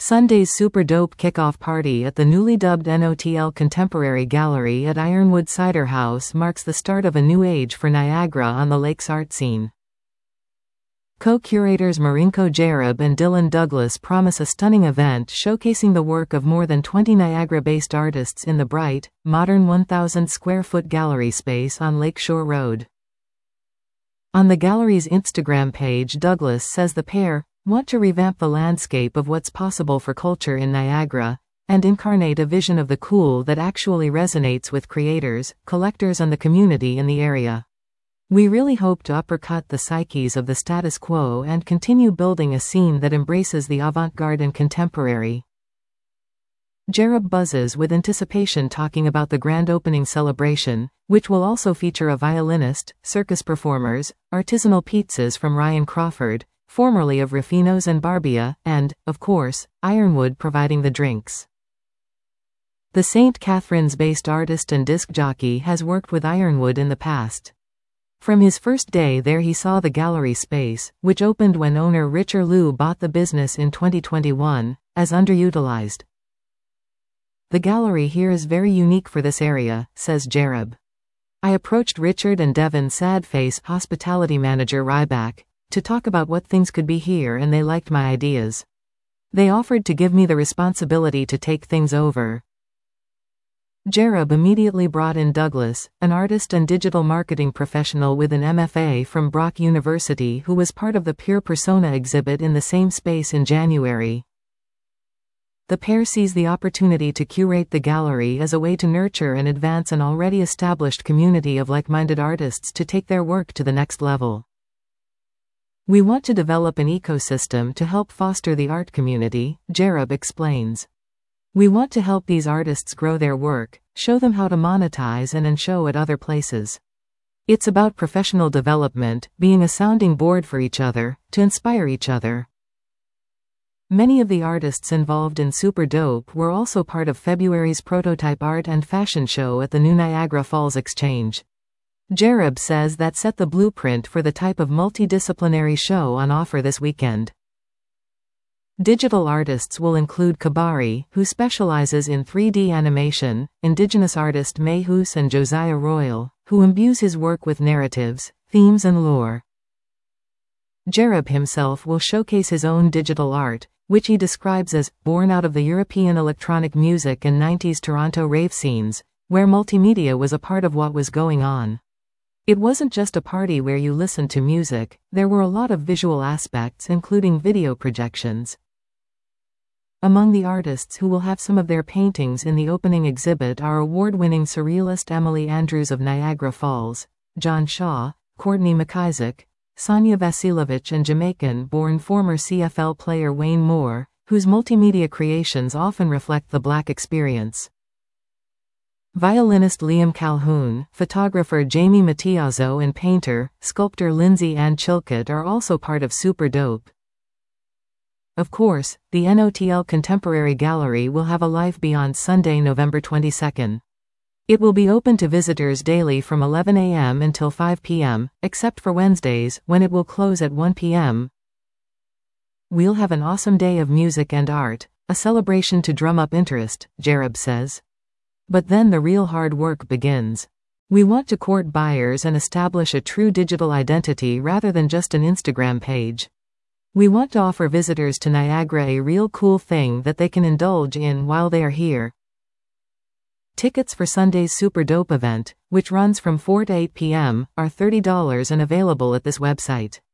Sunday's Super Dope kickoff party at the newly dubbed NOTL Contemporary Gallery at Ironwood Cider House marks the start of a new age for Niagara on the lake's art scene. Co-curators Marinko Jarab and Dylan Douglas promise a stunning event showcasing the work of more than 20 Niagara-based artists in the bright, modern 1,000-square-foot gallery space on Lakeshore Road. On the gallery's Instagram page, Douglas says the pair want to revamp the landscape of what's possible for culture in Niagara, and incarnate a vision of the cool that actually resonates with creators, collectors and the community in the area. We really hope to uppercut the psyches of the status quo and continue building a scene that embraces the avant-garde and contemporary. Jarab buzzes with anticipation talking about the grand opening celebration, which will also feature a violinist, circus performers, artisanal pizzas from Ryan Crawford, formerly of Ruffino's and Barbia, and, of course, Ironwood providing the drinks. The St. Catharines-based artist and disc jockey has worked with Ironwood in the past. From his first day there he saw the gallery space, which opened when owner Richard Liu bought the business in 2021, as underutilized. The gallery here is very unique for this area, says Jarab. I approached Richard and Devon Sadface, hospitality manager Ryback, to talk about what things could be here and they liked my ideas. They offered to give me the responsibility to take things over. Jarab immediately brought in Douglas, an artist and digital marketing professional with an MFA from Brock University who was part of the Pure Persona exhibit in the same space in January. The pair sees the opportunity to curate the gallery as a way to nurture and advance an already established community of like-minded artists to take their work to the next level. We want to develop an ecosystem to help foster the art community, Jarab explains. We want to help these artists grow their work, show them how to monetize and show at other places. It's about professional development, being a sounding board for each other, to inspire each other. Many of the artists involved in Super Dope were also part of February's prototype art and fashion show at the new Niagara Falls Exchange. Jarab says that set the blueprint for the type of multidisciplinary show on offer this weekend. Digital artists will include Kabari, who specializes in 3D animation, Indigenous artist Mayhus and Josiah Royal, who imbues his work with narratives, themes and lore. Jarab himself will showcase his own digital art, which he describes as born out of the European electronic music and 90s Toronto rave scenes, where multimedia was a part of what was going on. It wasn't just a party where you listened to music, there were a lot of visual aspects including video projections. Among the artists who will have some of their paintings in the opening exhibit are award-winning surrealist Emily Andrews of Niagara Falls, John Shaw, Courtney McIsaac, Sonia Vasilevich and Jamaican-born former CFL player Wayne Moore, whose multimedia creations often reflect the Black experience. Violinist Liam Calhoun, photographer Jamie Matiazo and painter, sculptor Lindsay Ann Chilcott are also part of Super Dope. Of course, the NOTL Contemporary Gallery will have a life beyond Sunday, November 22nd. It will be open to visitors daily from 11 a.m. until 5 p.m., except for Wednesdays, when it will close at 1 p.m. We'll have an awesome day of music and art, a celebration to drum up interest, Jarab says. But then the real hard work begins. We want to court buyers and establish a true digital identity rather than just an Instagram page. We want to offer visitors to Niagara a real cool thing that they can indulge in while they are here. Tickets for Sunday's Super Dope event, which runs from 4 to 8 p.m., are $30 and available at this website.